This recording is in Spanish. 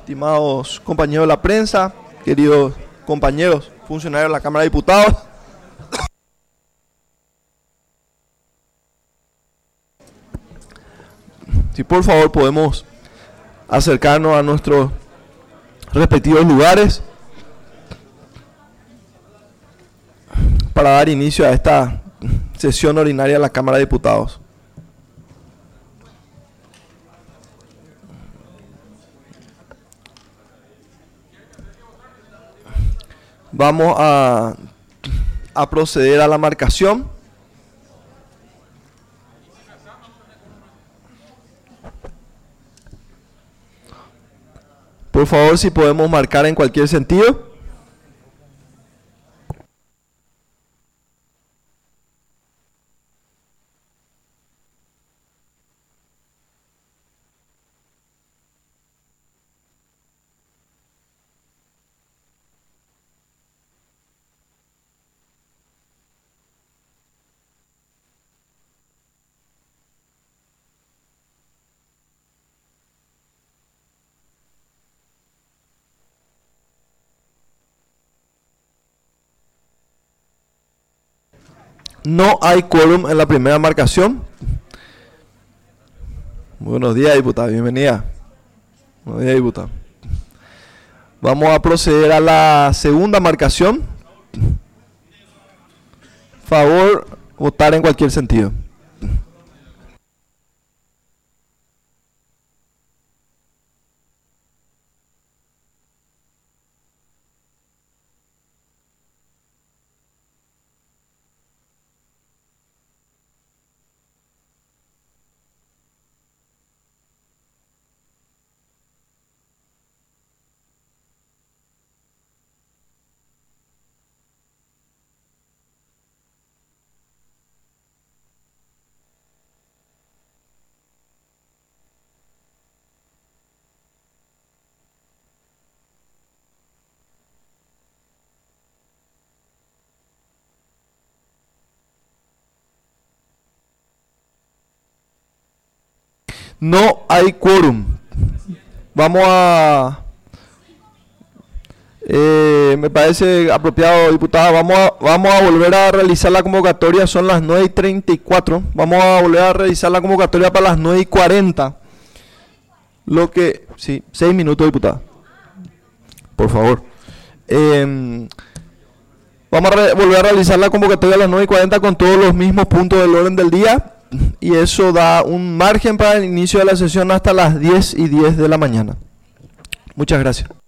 estimados compañeros de la prensa, queridos compañeros funcionarios de la Cámara de Diputados. Si por favor podemos acercarnos a nuestros respectivos lugares para dar inicio a esta sesión ordinaria de la Cámara de Diputados. Vamos a proceder a la marcación. Por favor, si podemos marcar en cualquier sentido. No hay quórum en la primera marcación. Buenos días, diputada, bienvenida. Buenos días, diputada. Vamos a proceder a la segunda marcación. Favor, votar en cualquier sentido. No hay quórum. Vamos a... me parece apropiado, diputada. Vamos a volver a realizar la convocatoria. Son las 9:34. Vamos a volver a realizar la convocatoria para las 9:40. Lo que... Sí, 6 minutos, diputada. Por favor. Vamos a volver a realizar la convocatoria a las 9:40 con todos los mismos puntos del orden del día. Y eso da un margen para el inicio de la sesión hasta las 10:10 de la mañana. Muchas gracias.